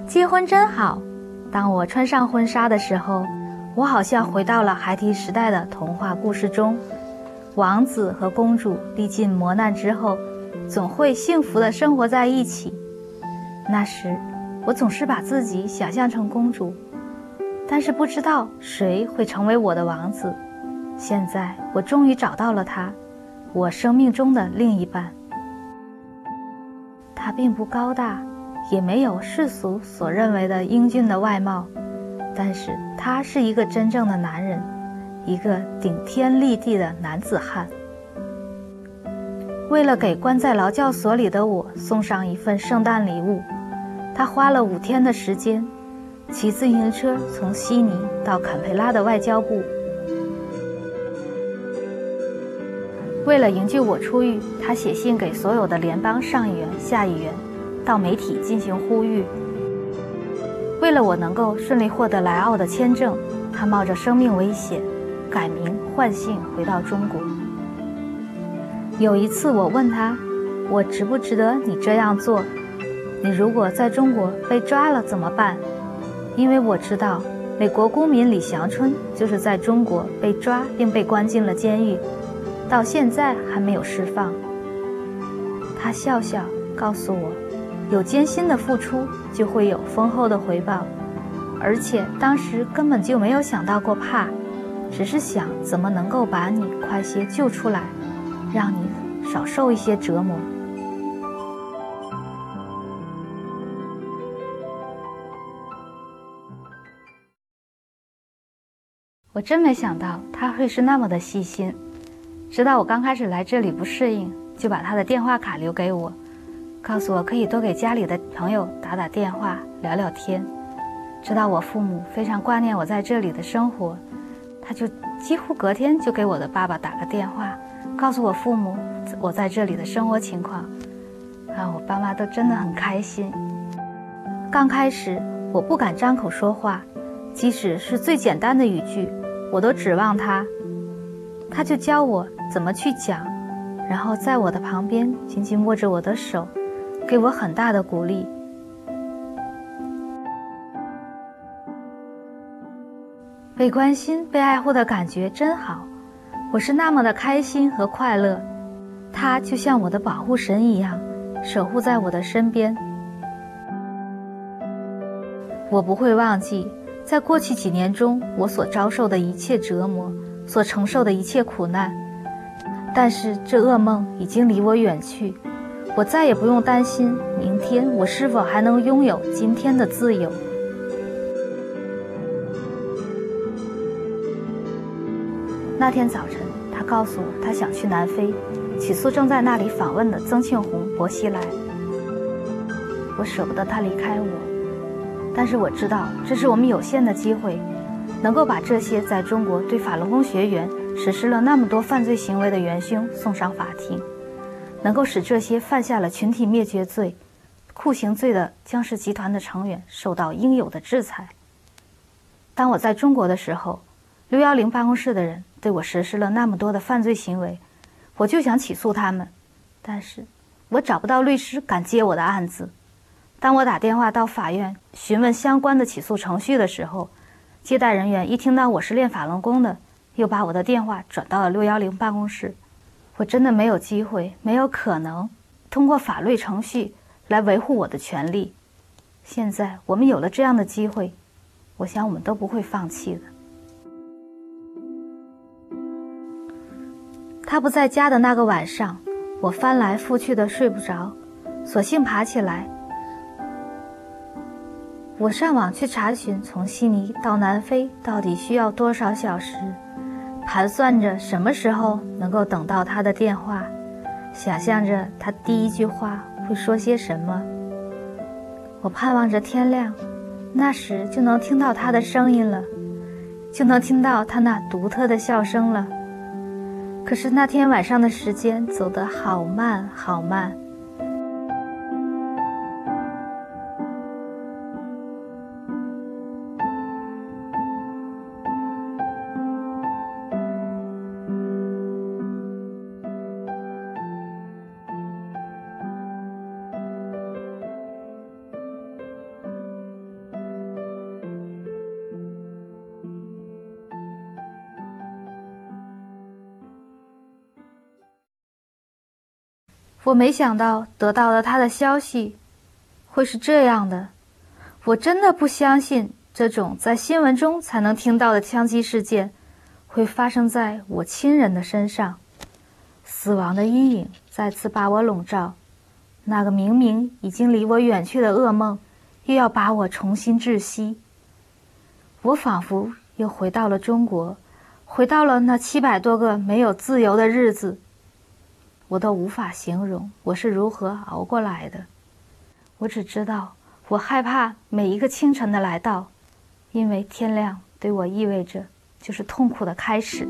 结婚真好。当我穿上婚纱的时候，我好像回到了孩提时代的童话故事中，王子和公主历尽磨难之后，总会幸福地生活在一起。那时，我总是把自己想象成公主，但是不知道谁会成为我的王子。现在，我终于找到了他，我生命中的另一半。他并不高大，也没有世俗所认为的英俊的外貌，但是他是一个真正的男人，一个顶天立地的男子汉。为了给关在劳教所里的我送上一份圣诞礼物，他花了5天的时间，骑自行车从悉尼到坎培拉的外交部。为了营救我出狱，他写信给所有的联邦上议员、下议员，到媒体进行呼吁。为了我能够顺利获得来澳的签证，他冒着生命危险，改名换姓回到中国。有一次我问他，我值不值得你这样做？你如果在中国被抓了怎么办？因为我知道美国公民李祥春就是在中国被抓并被关进了监狱，到现在还没有释放。他笑笑告诉我，有艰辛的付出就会有丰厚的回报，而且当时根本就没有想到过怕，只是想怎么能够把你快些救出来，让你少受一些折磨。我真没想到他会是那么的细心，直到我刚开始来这里不适应，就把他的电话卡留给我，告诉我可以多给家里的朋友打打电话聊聊天。直到我父母非常挂念我在这里的生活，他就几乎隔天就给我的爸爸打个电话，告诉我父母我在这里的生活情况。我爸妈都真的很开心。刚开始我不敢张口说话，即使是最简单的语句我都指望他，他就教我怎么去讲，然后在我的旁边紧紧握着我的手，给我很大的鼓励。被关心、被爱护的感觉真好，我是那么的开心和快乐。他就像我的保护神一样，守护在我的身边。我不会忘记在过去几年中我所遭受的一切折磨，所承受的一切苦难，但是这噩梦已经离我远去，我再也不用担心明天我是否还能拥有今天的自由。那天早晨，他告诉我他想去南非，起诉正在那里访问的曾庆红、薄熙来。我舍不得他离开我，但是我知道这是我们有限的机会，能够把这些在中国对法轮功学员实施了那么多犯罪行为的元凶送上法庭，能够使这些犯下了群体灭绝罪、酷刑罪的江氏集团的成员受到应有的制裁。当我在中国的时候，610办公室的人对我实施了那么多的犯罪行为，我就想起诉他们，但是我找不到律师敢接我的案子。当我打电话到法院询问相关的起诉程序的时候，接待人员一听到我是练法轮功的，又把我的电话转到了610办公室。我真的没有机会，没有可能通过法律程序来维护我的权利。现在我们有了这样的机会，我想我们都不会放弃的。他不在家的那个晚上，我翻来覆去的睡不着，索性爬起来。我上网去查询从悉尼到南非到底需要多少小时，盘算着什么时候能够等到他的电话，想象着他第一句话会说些什么。我盼望着天亮，那时就能听到他的声音了，就能听到他那独特的笑声了。可是那天晚上的时间走得好慢好慢。 我没想到得到了他的消息会是这样的。我真的不相信这种在新闻中才能听到的枪击事件会发生在我亲人的身上。死亡的阴影再次把我笼罩，那个明明已经离我远去的噩梦又要把我重新窒息。我仿佛又回到了中国，回到了那700多个没有自由的日子。我都无法形容我是如何熬过来的。我只知道我害怕每一个清晨的来到，因为天亮对我意味着就是痛苦的开始。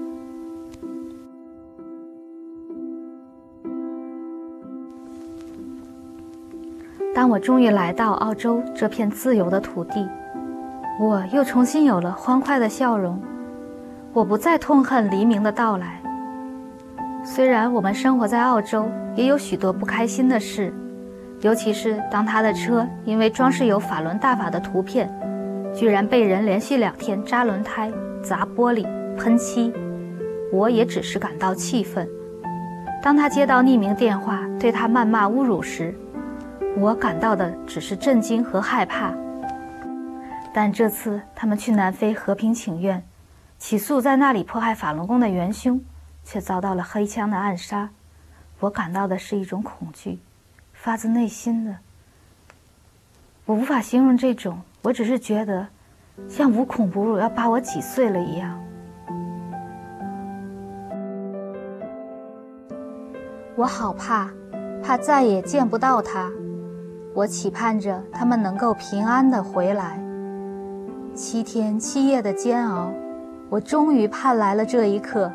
当我终于来到澳洲这片自由的土地，我又重新有了欢快的笑容。我不再痛恨黎明的到来。虽然我们生活在澳洲，也有许多不开心的事，尤其是当他的车因为装饰有法轮大法的图片，居然被人连续2天扎轮胎、砸玻璃、喷漆，我也只是感到气愤。当他接到匿名电话对他谩骂侮辱时，我感到的只是震惊和害怕。但这次他们去南非和平请愿，起诉在那里迫害法轮功的元凶，却遭到了黑枪的暗杀。我感到的是一种恐惧，发自内心的。我无法形容这种，我只是觉得像无孔不入要把我挤碎了一样。我好怕，怕再也见不到他。我期盼着他们能够平安地回来。7天7夜的煎熬，我终于盼来了这一刻。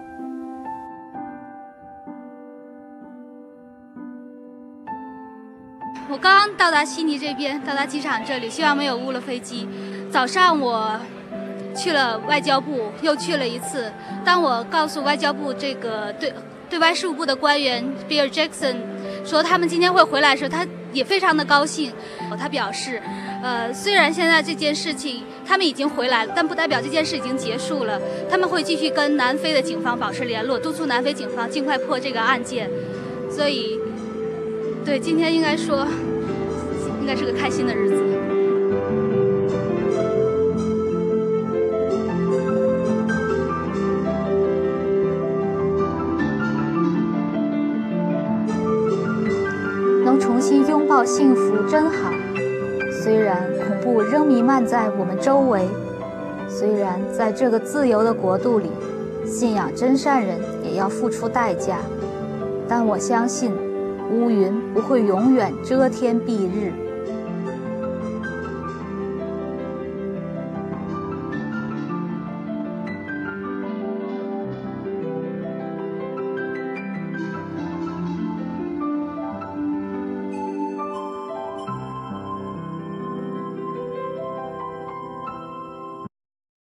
我刚刚到达悉尼这边，到达机场这里，希望没有误了飞机。早上我去了外交部，又去了一次。当我告诉外交部这个对外事务部的官员 Bill Jackson 说他们今天会回来时，他也非常的高兴。他表示，虽然现在这件事情他们已经回来了，但不代表这件事已经结束了。他们会继续跟南非的警方保持联络，督促南非警方尽快破这个案件。所以，对，今天应该是个开心的日子。 能重新拥抱幸福真好。虽然恐怖仍弥漫在我们周围，虽然在这个自由的国度里，信仰真善人也要付出代价，但我相信乌云不会永远遮天蔽日。